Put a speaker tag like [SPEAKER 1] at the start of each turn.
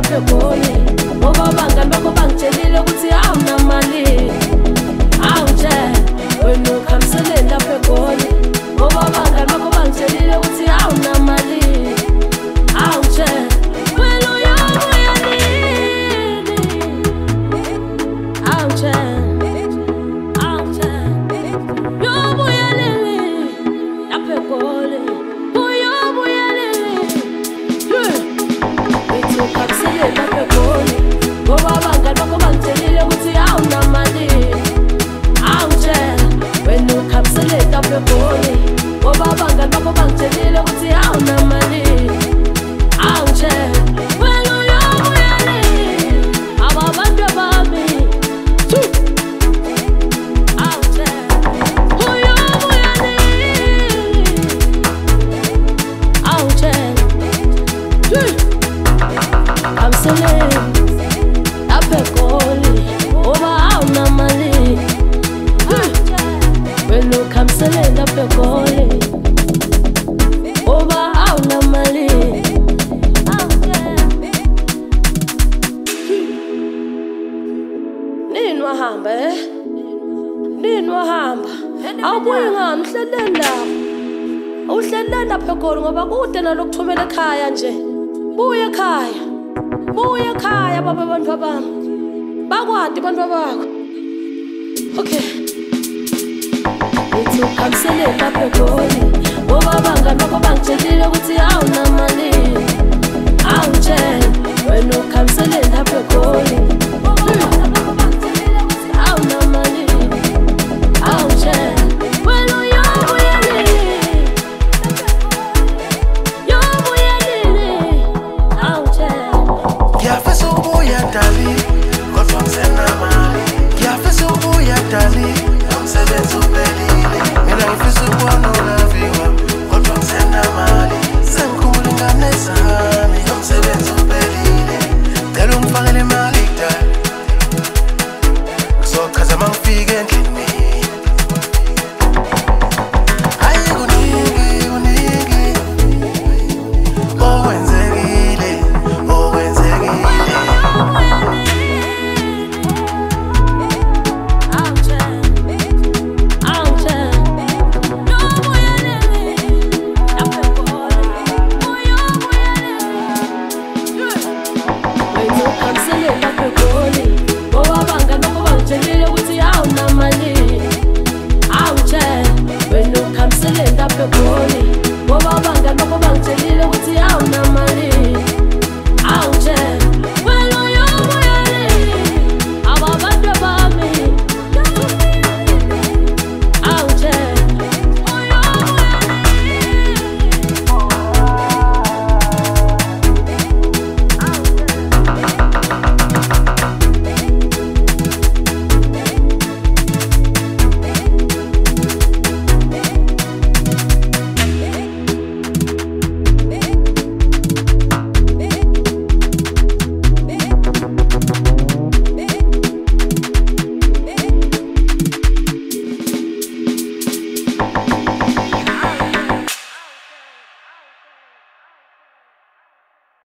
[SPEAKER 1] lapha eGoli ngoba abangani bakho bangitshelile ukuthi awunamali. Awungitshela wena ukhambiseleni lapha eGoli ngoba abangani bakho bangitshelile ukuthi awunamali. Awungitshela wena uyobuya nini. Awungitshela uyobuya nini lapha eGoli. Uyobuya nini ngithi ukhambiseleni lapha eGoli ngoba abangani bakho bangitshelile ukuthi awunamali. Awungitshela wena ukhambiseleni lapha eGoli ngoba abangani bakho bangitshelile ukuthi awunamali. Awungitshela wena uyobuya nini aba bantu bami. Awungitshela uyobuya nini. Awungitshela khambiseleni lapha eGoli ngoba awunamali. Wena ukhambiseleni lapha eGoli ngoba awunamali. Nini wahamba nini wahamba? Awubuyi ngani? Uhleleni lapha. Uhleleni lapha eGoli ngoba kude nalokuthumela ekhaya nje. Buya ekhaya. Buya ekhaya baba abantu bami. Bakwadi abantu bakho. Okay. Ngithi ukhambiseleni lapha eGoli ngoba abangani bakho bangitshelile ukuthi awunamali. Awungitshela wena ukhambiseleni lapha eGoli awunamali. Awungitshela wena uyobuya nini. Uyobuya nini. Awungitshela
[SPEAKER 2] ngiyafisa ubuya dali kodwa ngisenamali. Ngiyafisa ubuya dali umsebenzi uphelile. Mina ngifisa ukubona unaviwa kodwa ngisenamali. Sengikhuluma ingane zami umsebenzi uphelile. Cela ungifakele imali dali ngizochaza uma ngifika endlini. Hayi kuningi okwenzekile.
[SPEAKER 1] Wena ukhambiseleni lapha eGoli ngoba abangani bakho bangitshelile ukuthi awunamali.